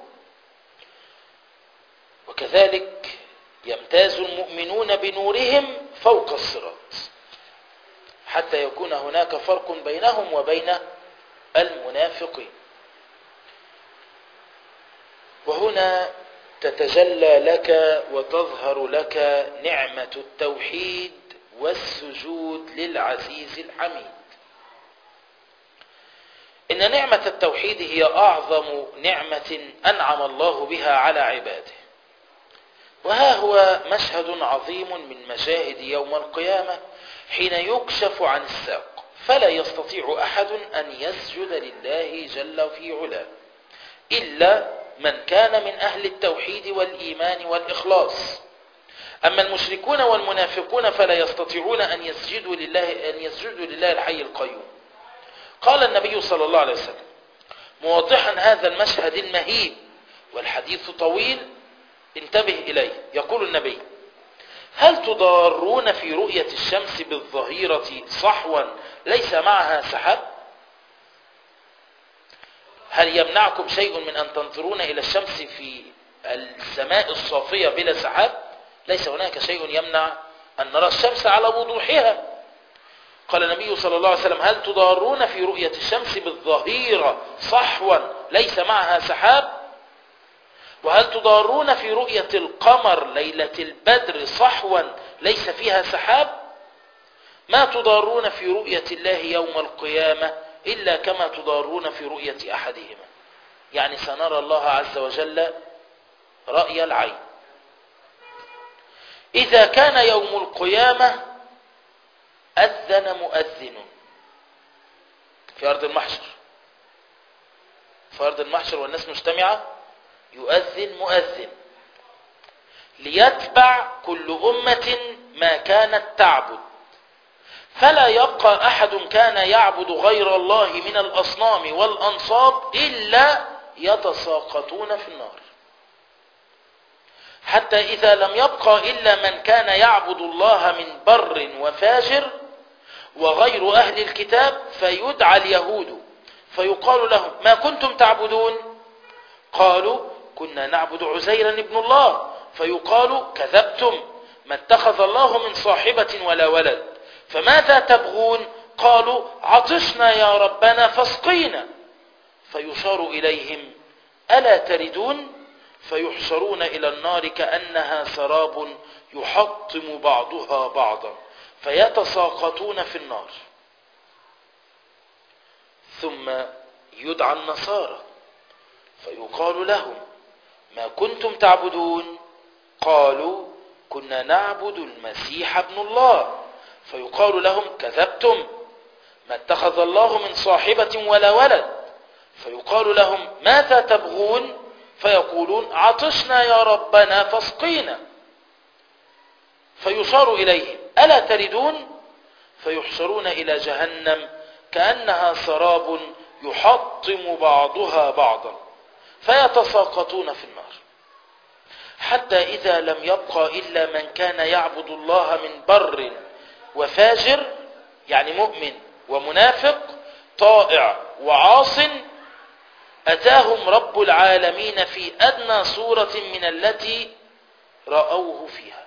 وكذلك يمتاز المؤمنون بنورهم فوق الصراط، حتى يكون هناك فرق بينهم وبين المنافقين. وهنا تتجلى لك وتظهر لك نعمة التوحيد والسجود للعزيز الحميد. إن نعمة التوحيد هي أعظم نعمة أنعم الله بها على عباده، وها هو مشهد عظيم من مشاهد يوم القيامة حين يكشف عن الساق، فلا يستطيع أحد أن يسجد لله جل في علاه إلا من كان من أهل التوحيد والإيمان والإخلاص. أما المشركون والمنافقون فلا يستطيعون أن يسجدوا لله, أن يسجدوا لله الحي القيوم. قال النبي صلى الله عليه وسلم موضحا هذا المشهد المهيب، والحديث طويل انتبه إليه. يقول النبي: هل تضارون في رؤية الشمس بالظهيرة صحوا ليس معها سحاب؟ هل يمنعكم شيء من أن تنظرون إلى الشمس في السماء الصافية بلا سحاب؟ ليس هناك شيء يمنع أن نرى الشمس على وضوحها. قال النبي صلى الله عليه وسلم: هل تضارون في رؤية الشمس بالظهيرة صحوا ليس معها سحاب؟ وهل تضارون في رؤية القمر ليلة البدر صحوا ليس فيها سحاب؟ ما تضارون في رؤية الله يوم القيامة إلا كما تضارون في رؤية أحدهما. يعني سنرى الله عز وجل رأي العين. إذا كان يوم القيامة أذن مؤذن في أرض المحشر، في أرض المحشر والناس مجتمعة، يؤذن مؤذن ليتبع كل أمة ما كانت تعبد، فلا يبقى أحد كان يعبد غير الله من الأصنام والأنصاب إلا يتساقطون في النار، حتى إذا لم يبقى إلا من كان يعبد الله من بر وفاجر وغير أهل الكتاب، فيدعى اليهود فيقال لهم: ما كنتم تعبدون؟ قالوا: كنا نعبد عزيرا ابن الله. فيقال: كذبتم، ما اتخذ الله من صاحبة ولا ولد، فماذا تبغون؟ قالوا: عطشنا يا ربنا فاسقينا. فيشار إليهم: ألا تردون؟ فيحشرون إلى النار كأنها سراب يحطم بعضها بعضا، فيتساقطون في النار. ثم يدعى النصارى فيقال لهم: ما كنتم تعبدون؟ قالوا: كنا نعبد المسيح ابن الله. فيقال لهم: كذبتم، ما اتخذ الله من صاحبة ولا ولد. فيقال لهم: ماذا تبغون؟ فيقولون: عطشنا يا ربنا فاسقينا. فيشار إليهم: ألا تردون؟ فيحشرون إلى جهنم كأنها سراب يحطم بعضها بعضا، فيتساقطون في النار، حتى إذا لم يبقى إلا من كان يعبد الله من بر وفاجر، يعني مؤمن ومنافق، طائع وعاص، أتاهم رب العالمين في أدنى صورة من التي رأوه فيها.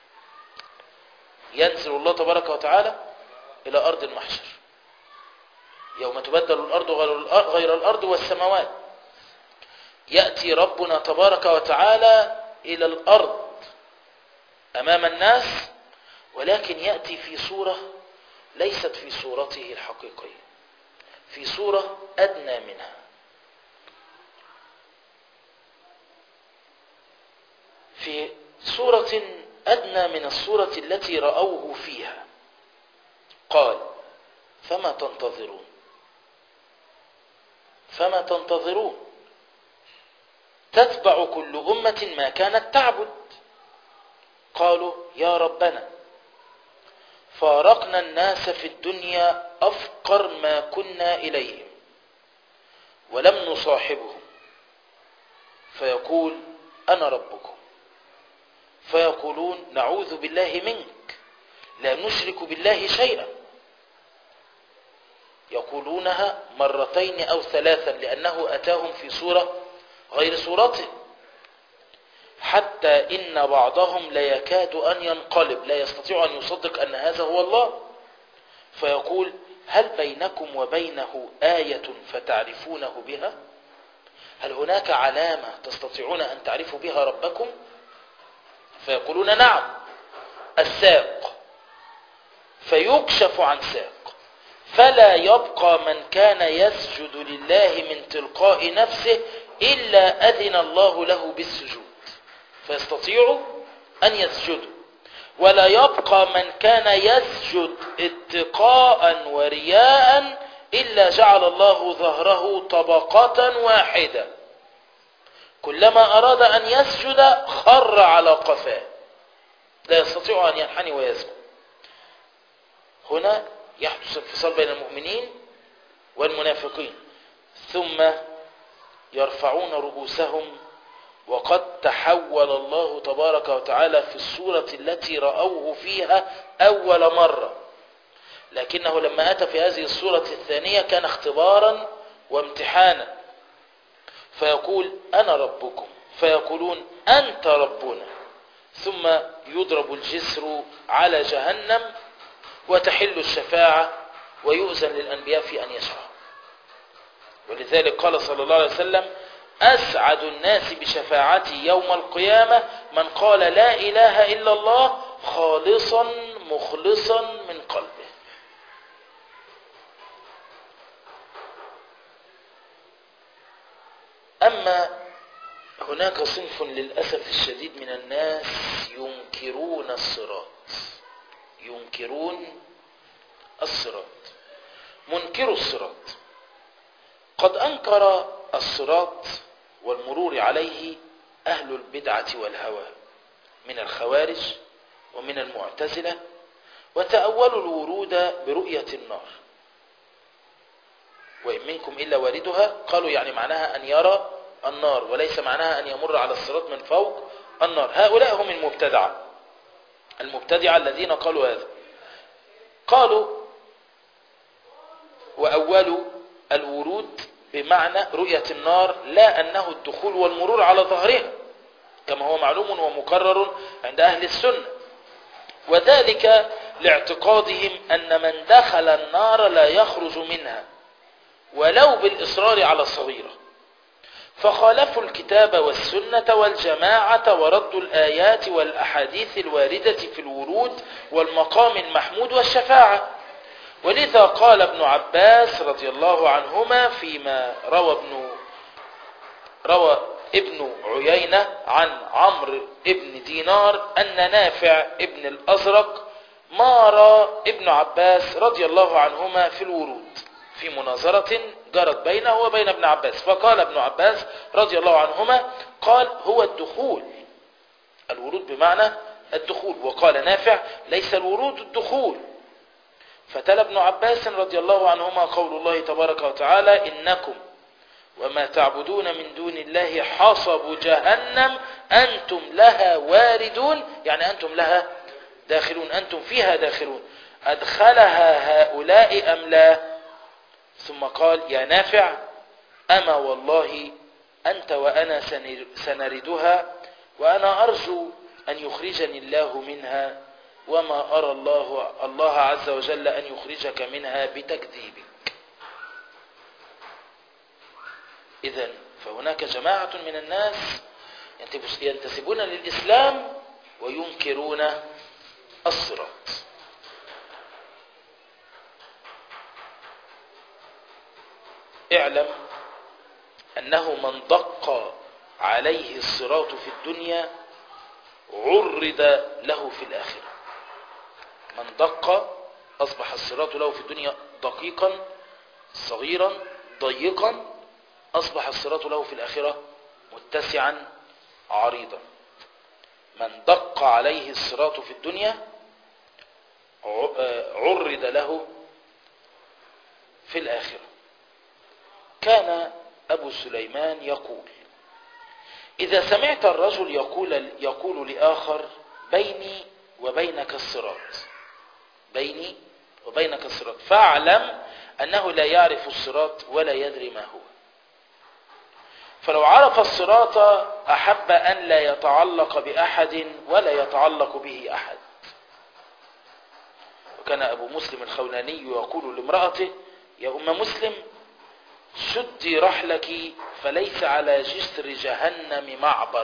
ينزل الله تبارك وتعالى إلى أرض المحشر يوم تبدل الأرض غير الأرض والسماوات. يأتي ربنا تبارك وتعالى إلى الأرض أمام الناس، ولكن يأتي في صورة ليست في صورته الحقيقية، في صورة أدنى منها. في صورة أدنى من الصورة التي رأوه فيها. قال: فما تنتظرون؟ فما تنتظرون؟ تتبع كل أمة ما كانت تعبد. قالوا: يا ربنا، فارقنا الناس في الدنيا أفقر ما كنا إليهم ولم نصاحبهم. فيقول: أنا ربكم. فيقولون: نعوذ بالله منك، لا نشرك بالله شيئا. يقولونها مرتين أو ثلاثا لأنه أتاهم في صورة غير صورته، حتى إن بعضهم لا يكاد أن ينقلب، لا يستطيع أن يصدق أن هذا هو الله. فيقول: هل بينكم وبينه آية فتعرفونه بها؟ هل هناك علامة تستطيعون أن تعرفوا بها ربكم؟ فيقولون نعم، الساق، فيكشف عن ساق، فلا يبقى من كان يسجد لله من تلقاء نفسه إلا أذن الله له بالسجود فيستطيعوا أن يسجدوا، ولا يبقى من كان يسجد اتقاء ورياء إلا جعل الله ظهره طبقة واحدة، كلما أراد أن يسجد خر على قفاه، لا يستطيع أن ينحني ويسجد. هنا يحدث انفصال بين المؤمنين والمنافقين، ثم يرفعون رؤوسهم وقد تحول الله تبارك وتعالى في الصورة التي رأوه فيها أول مرة، لكنه لما أتى في هذه الصورة الثانية كان اختبارا وامتحانا، فيقول أنا ربكم، فيقولون أنت ربنا، ثم يضرب الجسر على جهنم وتحل الشفاعة ويؤذن للأنبياء في أن يشفعوا. ولذلك قال صلى الله عليه وسلم أسعد الناس بشفاعتي يوم القيامة من قال لا إله إلا الله خالصا مخلصا من قلبه. أما هناك صنف للأسف الشديد من الناس ينكرون الصراط، ينكرون الصراط. منكر الصراط قد أنكر الصراط والمرور عليه أهل البدعة والهوى من الخوارج ومن المعتزلة، وتأولوا الورود برؤية النار، وإن منكم إلا واردها، قالوا يعني معناها أن يرى النار وليس معناها أن يمر على الصراط من فوق النار. هؤلاء هم المبتدعة، المبتدعة الذين قالوا هذا. قالوا وأولوا الورود بمعنى رؤية النار لا أنه الدخول والمرور على ظهرها كما هو معلوم ومكرر عند أهل السنة، وذلك لاعتقادهم أن من دخل النار لا يخرج منها ولو بالإصرار على الصغيرة، فخالفوا الكتاب والسنة والجماعة وردوا الآيات والأحاديث الواردة في الورود والمقام المحمود والشفاعة. ولذا قال ابن عباس رضي الله عنهما فيما روى ابن روى ابن عيينة عن عمرو ابن دينار أن نافع ابن الأزرق مار ابن عباس رضي الله عنهما في الورود في مناظرة جرت بينه وبين ابن عباس، فقال ابن عباس رضي الله عنهما قال هو الدخول، الورود بمعنى الدخول، وقال نافع ليس الورود الدخول. فتلا ابن عباس رضي الله عنهما قول الله تبارك وتعالى إنكم وما تعبدون من دون الله حصب جهنم أنتم لها واردون، يعني أنتم لها داخلون، أنتم فيها داخلون، أدخلها هؤلاء أم لا؟ ثم قال يا نافع أما والله أنت وأنا سنردها وأنا أرجو أن يخرجني الله منها وما أرى الله الله عز وجل أن يخرجك منها بتكذيبك. إذن فهناك جماعة من الناس ينتسبون للإسلام وينكرون الصراط. اعلم أنه من دق عليه الصراط في الدنيا عرض له في الآخرة. من دق أصبح الصراط له في الدنيا دقيقا صغيرا ضيقا، أصبح الصراط له في الآخرة متسعا عريضا. من دق عليه الصراط في الدنيا عرض له في الآخرة. كان أبو سليمان يقول إذا سمعت الرجل يقول, يقول لآخر بيني وبينك الصراط، بيني وبينك الصراط، فاعلم أنه لا يعرف الصراط ولا يدري ما هو. فلو عرف الصراط أحب أن لا يتعلق بأحد ولا يتعلق به أحد. وكان أبو مسلم الخولاني يقول لامرأته يا أم مسلم شدي رحلك فليس على جسر جهنم معبر.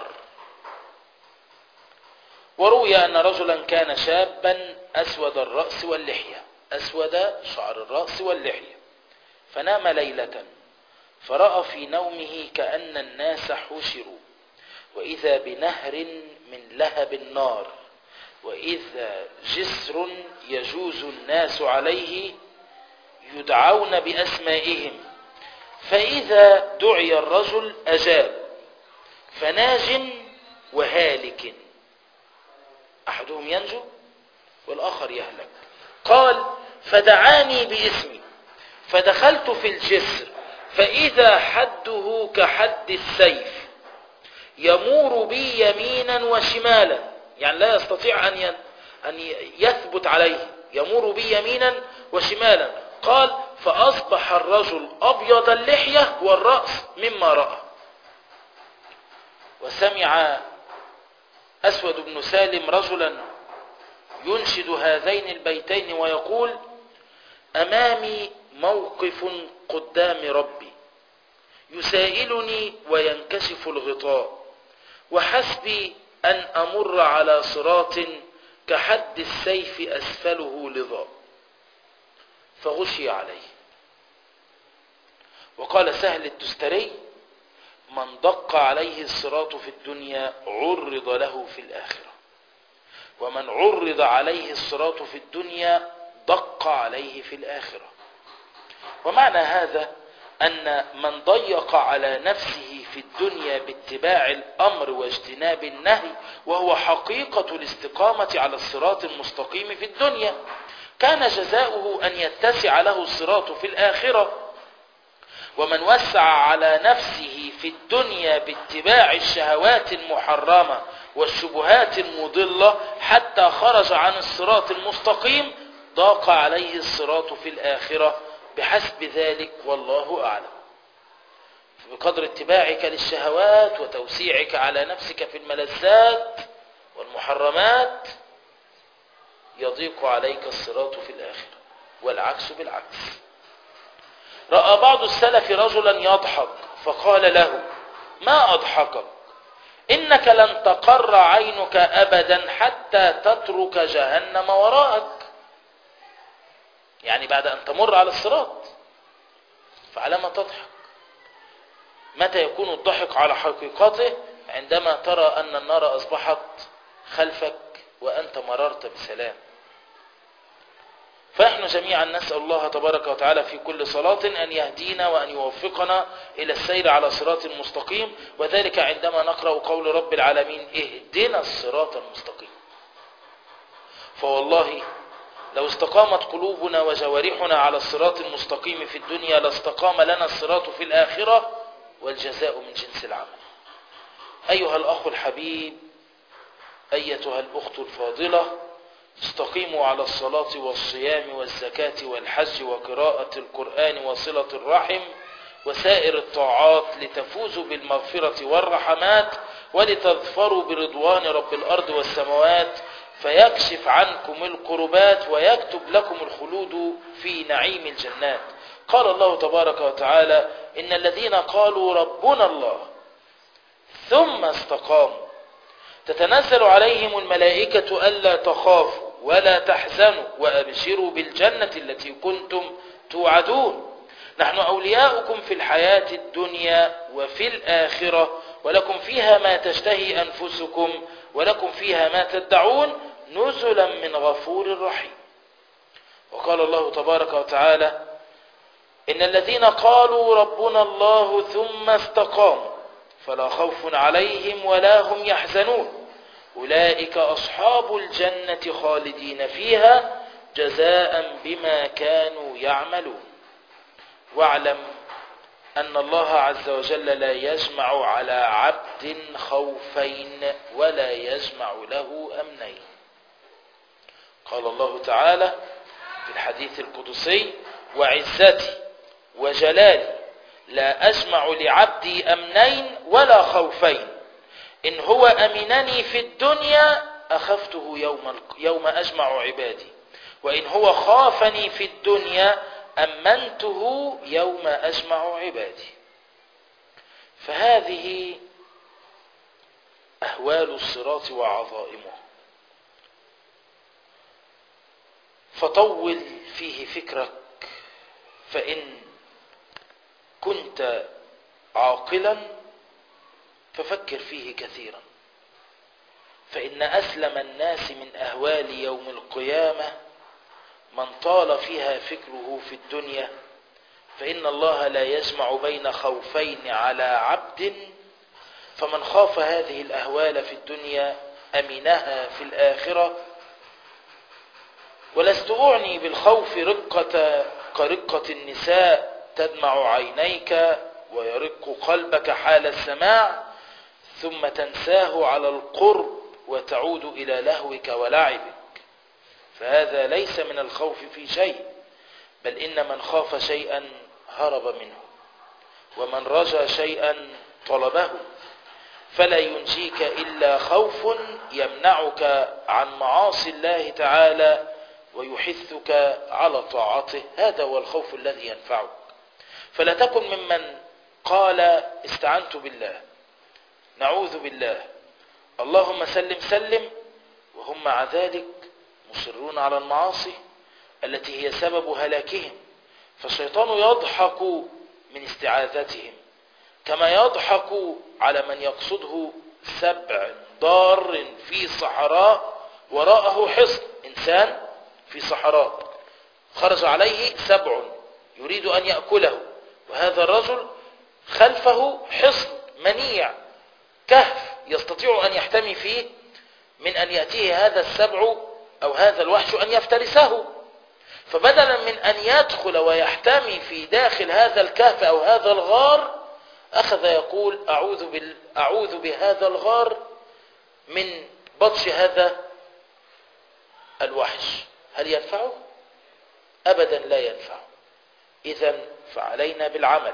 وروي أن رجلا كان شابا أسود الرأس واللحية، أسود شعر الرأس واللحية، فنام ليلة فرأى في نومه كأن الناس حشروا، وإذا بنهر من لهب النار، وإذا جسر يجوز الناس عليه يدعون بأسمائهم، فإذا دعي الرجل أجاب، فناج وهالك، أحدهم ينجو والآخر يهلك. قال فدعاني باسمي فدخلت في الجسر فإذا حده كحد السيف يمور بي يمينا وشمالا، يعني لا يستطيع أن أن يثبت عليه، يمور بي يمينا وشمالا. قال فأصبح الرجل أبيض اللحية والرأس مما رأى. وسمع أسود بن سالم رجلا ينشد هذين البيتين ويقول أمامي موقف قدام ربي يسائلني وينكشف الغطاء، وحسبي أن أمر على صراط كحد السيف أسفله لظاء، فغشي عليه. وقال سهل التستري من دق عليه الصراط في الدنيا عرض له في الآخرة، ومن عرض عليه الصراط في الدنيا دق عليه في الآخرة. ومعنى هذا أن من ضيق على نفسه في الدنيا باتباع الأمر واجتناب النهي، وهو حقيقة الاستقامة على الصراط المستقيم في الدنيا، كان جزاؤه أن يتسع له الصراط في الآخرة. ومن وسع على نفسه في الدنيا باتباع الشهوات المحرمة والشبهات المضلة حتى خرج عن الصراط المستقيم ضاق عليه الصراط في الآخرة بحسب ذلك، والله أعلم. بقدر اتباعك للشهوات وتوسيعك على نفسك في الملذات والمحرمات يضيق عليك الصراط في الآخرة، والعكس بالعكس. رأى بعض السلف رجلا يضحك فقال له ما أضحكك؟ إنك لن تقر عينك أبدا حتى تترك جهنم وراءك، يعني بعد أن تمر على الصراط فعلى ما تضحك. متى يكون الضحك على حقيقته؟ عندما ترى أن النار أصبحت خلفك وأنت مررت بسلام. فنحن جميعا نسأل الله تبارك وتعالى في كل صلاة أن يهدينا وأن يوفقنا إلى السير على صراط مستقيم، وذلك عندما نقرأ قول رب العالمين اهدنا الصراط المستقيم. فوالله لو استقامت قلوبنا وجوارحنا على الصراط المستقيم في الدنيا لاستقام لنا الصراط في الآخرة، والجزاء من جنس العمل. أيها الأخ الحبيب، أيتها الأخت الفاضلة، استقيموا على الصلاة والصيام والزكاة والحج وقراءة القرآن وصلة الرحم وسائر الطاعات لتفوزوا بالمغفرة والرحمات ولتظفروا برضوان رب الأرض والسماوات، فيكشف عنكم الكربات ويكتب لكم الخلود في نعيم الجنات. قال الله تبارك وتعالى إن الذين قالوا ربنا الله ثم استقاموا تتنزل عليهم الملائكة ألا تخافوا ولا تحزنوا وأبشروا بالجنة التي كنتم توعدون، نحن أولياؤكم في الحياة الدنيا وفي الآخرة، ولكم فيها ما تشتهي أنفسكم ولكم فيها ما تدعون نزلا من غفور رحيم. وقال الله تبارك وتعالى إن الذين قالوا ربنا الله ثم استقاموا فلا خوف عليهم ولا هم يحزنون أولئك أصحاب الجنة خالدين فيها جزاء بما كانوا يعملون. واعلم أن الله عز وجل لا يجمع على عبد خوفين ولا يجمع له أمنين. قال الله تعالى في الحديث القدسي وعزتي وجلالي لا أجمع لعبدي أمنين ولا خوفين، إن هو أمنني في الدنيا أخفته يوم, يوم أجمع عبادي، وإن هو خافني في الدنيا أمنته يوم أجمع عبادي. فهذه أهوال الصراط وعظائمه، فطول فيه فكرك، فإن كنت عاقلا ففكر فيه كثيرا، فإن أسلم الناس من أهوال يوم القيامة من طال فيها فكره في الدنيا، فإن الله لا يجمع بين خوفين على عبد، فمن خاف هذه الأهوال في الدنيا أمنها في الآخرة. ولست أعني بالخوف رقة كرقة النساء تدمع عينيك ويرق قلبك حال السماع ثم تنساه على القرب وتعود إلى لهوك ولعبك، فهذا ليس من الخوف في شيء، بل إن من خاف شيئا هرب منه، ومن رجا شيئا طلبه، فلا ينجيك إلا خوف يمنعك عن معاصي الله تعالى ويحثك على طاعته، هذا هو الخوف الذي ينفعك. فلا تكن ممن قال استعنت بالله، نعوذ بالله، اللهم سلم سلم، وهم مع ذلك مصرون على المعاصي التي هي سبب هلاكهم. فالشيطان يضحك من استعاذتهم كما يضحك على من يقصده سبع ضار في صحراء وراءه حصن. إنسان في صحراء خرج عليه سبع يريد أن يأكله، وهذا الرجل خلفه حصن منيع كهف يستطيع أن يحتمي فيه من أن يأتيه هذا السبع أو هذا الوحش أن يفترسه، فبدلا من أن يدخل ويحتمي في داخل هذا الكهف أو هذا الغار أخذ يقول أعوذ, بال... أعوذ بهذا الغار من بطش هذا الوحش. هل ينفعه؟ أبدا لا ينفعه. إذن فعلينا بالعمل.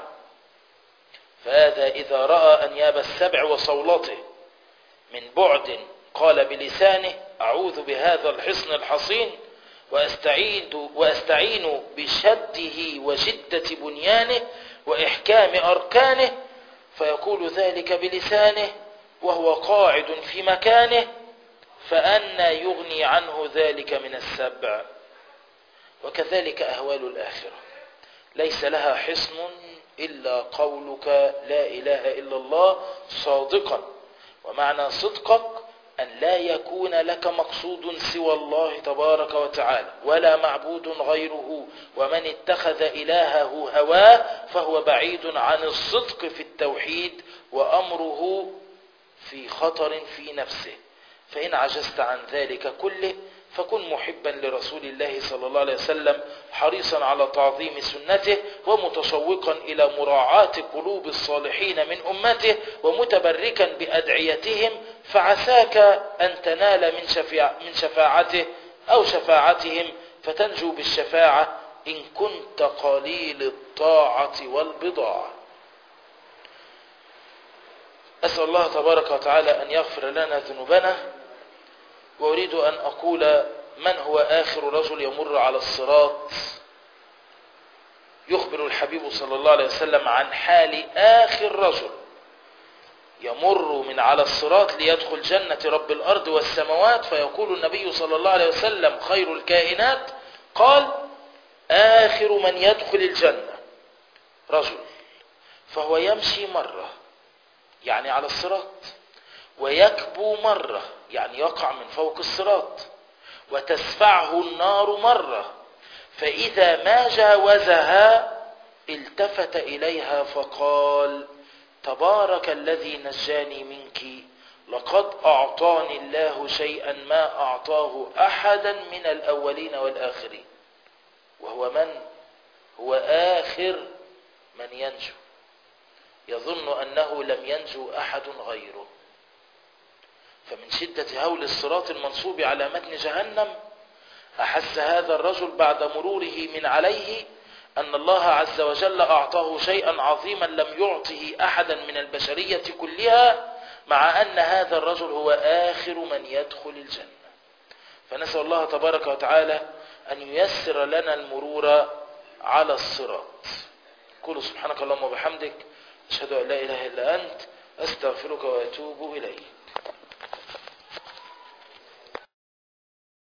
فهذا إذا رأى أنياب السبع وصولته من بعد قال بلسانه أعوذ بهذا الحصن الحصين وأستعين, وأستعين بشده وشدة بنيانه وإحكام أركانه، فيقول ذلك بلسانه وهو قاعد في مكانه، فأنى يغني عنه ذلك من السبع. وكذلك أهوال الآخرة ليس لها حصن إلا قولك لا إله إلا الله صادقا، ومعنى صدقك أن لا يكون لك مقصود سوى الله تبارك وتعالى ولا معبود غيره، ومن اتخذ إلهه هواه فهو بعيد عن الصدق في التوحيد وأمره في خطر في نفسه. فإن عجزت عن ذلك كله فكن محبا لرسول الله صلى الله عليه وسلم، حريصا على تعظيم سنته، ومتشوقا إلى مراعاة قلوب الصالحين من أمته، ومتبركا بأدعيتهم، فعساك أن تنال من, شفاع من شفاعته أو شفاعتهم فتنجو بالشفاعة إن كنت قليل الطاعة والبضاعة. أسأل الله تبارك وتعالى أن يغفر لنا ذنوبنا. وأريد أن أقول من هو آخر رجل يمر على الصراط. يخبر الحبيب صلى الله عليه وسلم عن حال آخر رجل يمر من على الصراط ليدخل جنة رب الأرض والسماوات، فيقول النبي صلى الله عليه وسلم خير الكائنات قال آخر من يدخل الجنة رجل فهو يمشي مرة يعني على الصراط، ويكبو مرة يعني يقع من فوق الصراط، وتسفعه النار مرة، فإذا ما جاوزها التفت إليها فقال تبارك الذي نجاني منك، لقد أعطاني الله شيئا ما أعطاه أحدا من الأولين والآخرين. وهو من؟ هو آخر من ينجو، يظن أنه لم ينجو أحد غيره. فمن شدة هول الصراط المنصوب على متن جهنم أحس هذا الرجل بعد مروره من عليه أن الله عز وجل أعطاه شيئا عظيما لم يعطه أحدا من البشرية كلها، مع أن هذا الرجل هو آخر من يدخل الجنة. فنسأل الله تبارك وتعالى أن ييسر لنا المرور على الصراط. قولوا سبحانك اللهم وبحمدك أشهد أن لا إله إلا أنت أستغفرك وأتوب إليك.